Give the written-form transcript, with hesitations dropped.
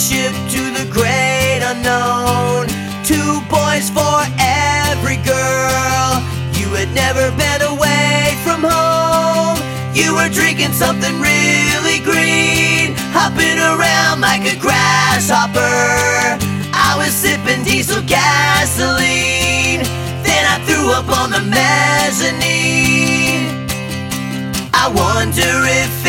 ship to the great unknown. 2 boys for every girl. You had never been away from home. You were drinking something really green, hopping around like a grasshopper. I was sipping diesel gasoline. Then I threw up on the mezzanine. I wonder if